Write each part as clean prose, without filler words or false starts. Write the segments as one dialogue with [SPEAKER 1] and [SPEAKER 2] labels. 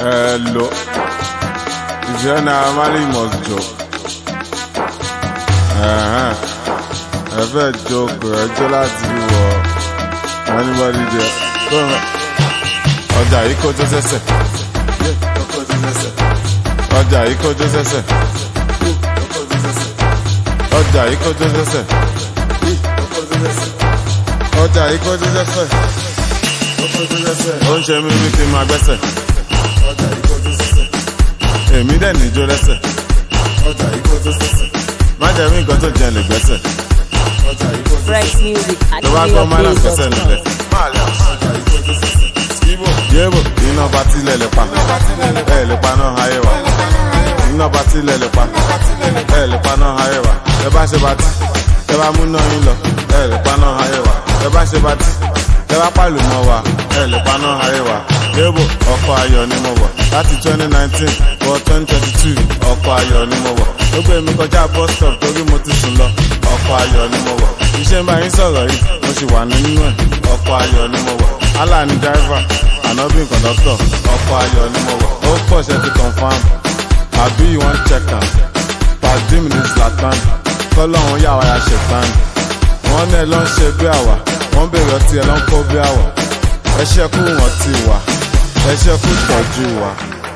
[SPEAKER 1] Hello. If you're not a man, you must joke. I feel joke. I just like to anybody there. Come on. Ọjà yìí kó tó sẹ́sẹ̀. Ọjà yìí kó tó sẹ́sẹ̀. Ọjà yìí kó tó sẹ́sẹ̀. Ọjà yìí kó tó sẹ́sẹ̀. Ó ń ṣe mí bí kí n máa gbẹ́sẹ̀. Èmi dẹ̀ níjó lẹ́sẹ̀. Má jẹ́ mí nǹkan tó jẹ́ lè gbẹ́sẹ̀.
[SPEAKER 2] Fresh music at
[SPEAKER 1] tó bá gbọ́ máa ń gbẹ́sẹ̀ nílẹ̀. Yébo, iná bá tilẹ̀ lè pa. Ẹ lè pa náà ayé wa. Iná bá tilẹ̀ lè pa. Ẹ lè pa náà ayé wa. Ẹ bá ṣe bá ti. Ẹ bá mú náà yín lọ. Ẹ lè pa náà ayé wa. Ẹ bá ṣe bá ti. Ẹ bá pàlù mọ́ wa. Ẹ lè pa náà ayé wa. Yébo, ọkọ̀ ayọ̀ ni mo wọ̀. Láti 2019 wọ 2022, ọkọ̀ ayọ̀ ni mo wọ̀. Ó gbé mi kọjá bus stop torí mo ti sùn lọ. Ọkọ̀ ayọ̀ ni mo wọ̀. Iṣẹ́ ń bá yín sọ̀rọ̀ yìí, mo sì wà nínú ẹ̀. Ọkọ̀ ayọ̀ ni mo wọ̀. Allah ni driver, Anobi conductor. Ọkọ̀ ayọ̀ ni mo wọ̀. Ó pọ̀ ṣe ti confirm. Àbí you wan check am. Pàdé mi ní Zlatan. Kọ́lọ́hún yà wá ya ṣètàn. Wọ́n ní ẹ ló ń ṣe bí àwà. Wọ́n bèrè ọtí ẹ ló ń kó bí àwà. Ẹ ṣe kú wọn ti wà. Ẹ ṣe kú tọ́jú wa.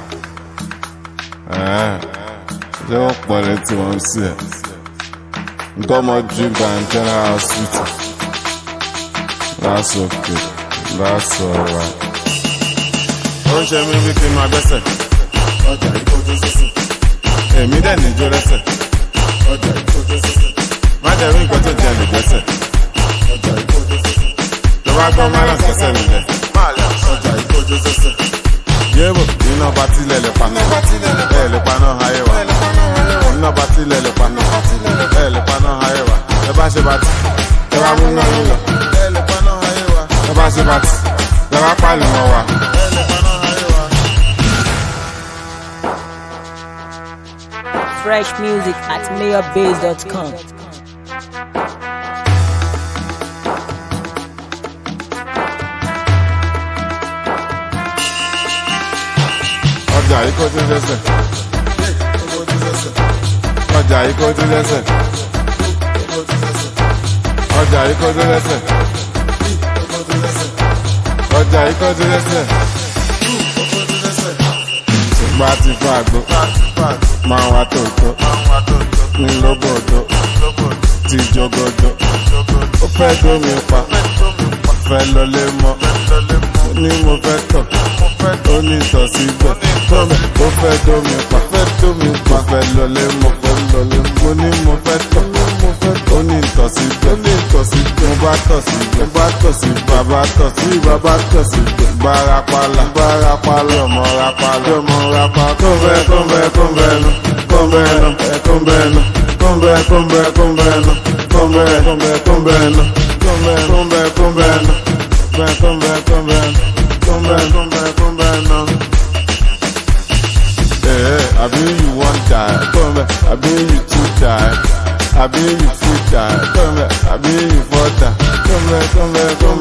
[SPEAKER 1] Ṣé wọ́n pọ̀ létí wọn sí ẹ̀? Gọ́mọ drink and general hospital. That's okay. That's alright. Ó ń ṣe mí bí kí n máa gbẹ́sẹ̀. Ọjà yìí kó tó sẹ́sẹ̀. Èmi dẹ̀ níjó lẹ́sẹ̀. Ọjà yìí kó tó sẹ́sẹ̀. Má jẹ́ rí nǹkan tó jẹ́ lè gbẹ́sẹ̀. Ọjà yìí kó tó sẹ́sẹ̀. Tó bá gbọ́ máa ń gbẹ́sẹ̀ nílẹ̀. Ọjà yìí kó tó sẹ́sẹ̀. Yébo, iná bá tilẹ̀ lè pa. Ẹ lè pa náà ayé wa. Iná bá tilẹ̀ lè pa. Ẹ lè pa náà ayé wa. Ẹ bá ṣe bá ti. Ẹ bá mú náà yín lọ. Ẹ lè pa náà ayé wa. Ẹ bá ṣe bá ti. Ẹ bá pàlù mọ́ wa. Ẹ lè pa náà ayé wa.
[SPEAKER 2] Fresh music at mayorbase.com.
[SPEAKER 1] Ọjà yìí kó tó sẹ́sẹ̀. Ọjà yìí kó tó sẹ́sẹ̀. Ọjà yìí kó tó sẹ́sẹ̀. Ọjà yìí kó tó sẹ́sẹ̀. Ṣùgbọ́n a ti fún àgbo. Máa wá tòótọ́. Ní lóbòdó. Ti jogodo. Ó fẹ́ dómi pa. Fẹ́ lọlé mọ́. Ní mo fẹ́ tọ̀. Ó ní ìtọ̀ síbẹ̀. Ó fẹ́ dómi pa. Fẹ́ lọlé mọ́. Mo ní mo fẹ́ tọ̀. Ó ní ìtọ̀ síbẹ̀. Mo bá tọ̀ síbẹ̀. Bàbá tọ̀ síbẹ̀. Bárapálá. Ọmọ rapálá. Kóńbẹ́nu. Àbí you wan die, àbí you too die, àbí you fit die, àbí you fall die,